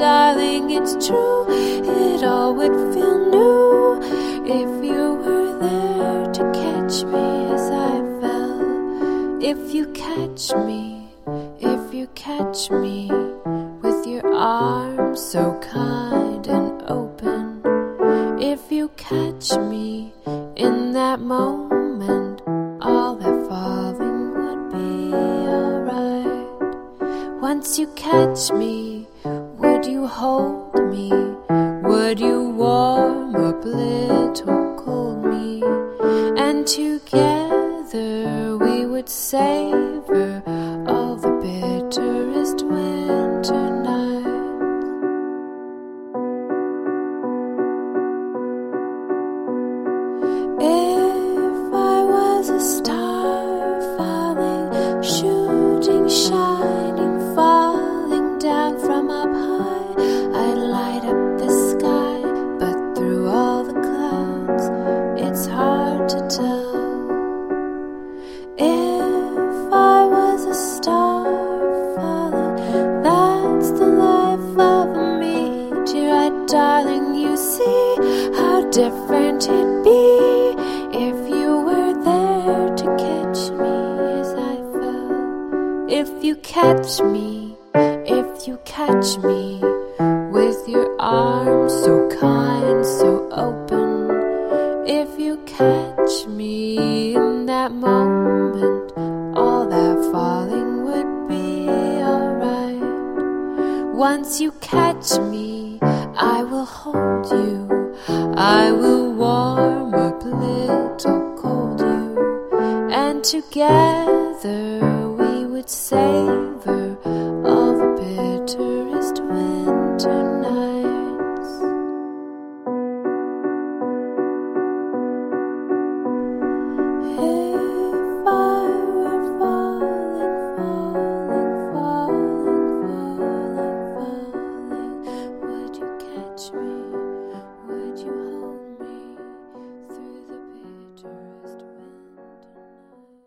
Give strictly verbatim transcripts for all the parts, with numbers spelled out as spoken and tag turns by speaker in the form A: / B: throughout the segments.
A: darling, it's true. It all would feel new if you were there to catch me as I fell. If you catch me, if you catch me with your arms so kind and open, if you catch me in that moment, all that falling would be alright. Once you catch me, would you hold me? Would you warm up little cold me? And together we would savor all the bitterest winter nights. If I was a star falling, shooting, shining, falling down from up high, I'd light up the sky, but through all the clouds, it's hard to tell. If I was a star falling, that's the life of a meteorite, darling. You see how different it'd be if you were there to catch me as I fell. If you catch me, if you catch me with your arms so kind, so open, if you catch me in that moment, all that falling would be alright. Once you catch me, I will hold you, I will warm up little cold you, and together we would savor all the bitterest winter nights. If I were falling, falling, falling, falling, falling, would you catch me? Would you hold me through the bitterest winter night?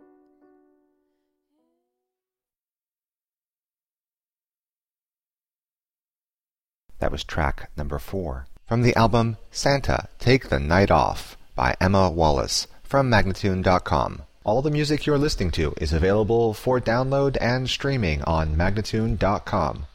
B: That was track number four from the album Santa, Take the Night Off by Emma Wallace from Magnatune dot com. All the music you're listening to is available for download and streaming on Magnatune dot com.